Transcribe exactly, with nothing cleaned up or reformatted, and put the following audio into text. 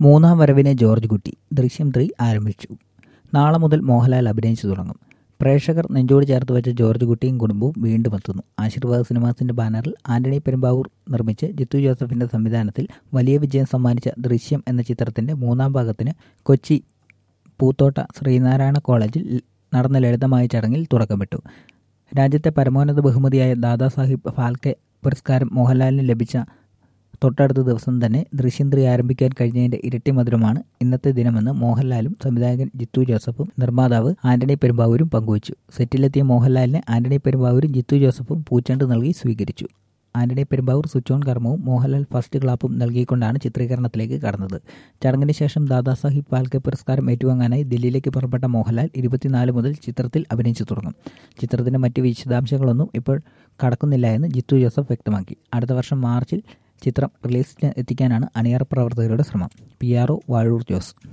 മൂന്നാം വരവിനെ ജോർജ് കുട്ടി. ദൃശ്യം ത്രീ ആരംഭിച്ചു. നാളെ മുതൽ മോഹൻലാൽ അഭിനയിച്ചു തുടങ്ങും. പ്രേക്ഷകർ നെഞ്ചോട് ചേർത്ത് വെച്ച ജോർജ് കുട്ടിയും കുടുംബവും വീണ്ടും എത്തുന്നു. ആശീർവാദ് സിനിമാസിന്റെ ബാനറിൽ ആന്റണി പെരുമ്പാവൂർ നിർമ്മിച്ച് ജിത്തു ജോസഫിന്റെ സംവിധാനത്തിൽ വലിയ വിജയം സമ്മാനിച്ച ദൃശ്യം എന്ന ചിത്രത്തിന്റെ മൂന്നാം ഭാഗത്തിന് കൊച്ചി പൂത്തോട്ട ശ്രീനാരായണ കോളേജിൽ നടന്ന ലളിതമായ ചടങ്ങിൽ തുടക്കമിട്ടു. രാജ്യത്തെ പരമോന്നത ബഹുമതിയായ ദാദാസാഹിബ് ഫാൽക്കെ പുരസ്കാരം മോഹൻലാലിന് ലഭിച്ച തൊട്ടടുത്ത ദിവസം തന്നെ ദൃശ്യം ത്രീ ആരംഭിക്കാൻ കഴിഞ്ഞതിന്റെ ഇരട്ടി മധുരമാണ് ഇന്നത്തെ ദിനമെന്ന് മോഹൻലാലും സംവിധായകൻ ജിത്തു ജോസഫും നിർമ്മാതാവ് ആന്റണി പെരുമ്പാവൂരും പങ്കുവച്ചു. സെറ്റിലെത്തിയ മോഹൻലാലിനെ ആന്റണി പെരുമ്പാവൂരും ജിത്തു ജോസഫും പൂച്ചെണ്ട് നൽകി സ്വീകരിച്ചു. ആന്റണി പെരുമ്പാവൂർ സ്വിച്ച് ഓൺ കർമ്മവും മോഹൻലാൽ ഫസ്റ്റ് ക്ലാപ്പും നൽകിക്കൊണ്ടാണ് ചിത്രീകരണത്തിലേക്ക് കടന്നത്. ചടങ്ങിന് ശേഷം ദാദാസാഹിബ് ഫാൽക്കെ പുരസ്കാരം ഏറ്റുവാങ്ങാനായി ദില്ലിയിലേക്ക് പുറപ്പെട്ട മോഹൻലാൽ ഇരുപത്തിനാല് മുതൽ ചിത്രത്തിൽ അഭിനയിച്ചു തുടങ്ങും. ചിത്രത്തിന്റെ മറ്റ് വിശദാംശങ്ങളൊന്നും ഇപ്പോൾ കടക്കുന്നില്ല എന്ന് ജിത്തു ജോസഫ് വ്യക്തമാക്കി. അടുത്ത വർഷം മാർച്ചിൽ ചിത്രം റിലീസിന് എത്തിക്കാനാണ് അണിയറ പ്രവർത്തകരുടെ ശ്രമം. P R O Vazhoor Jose.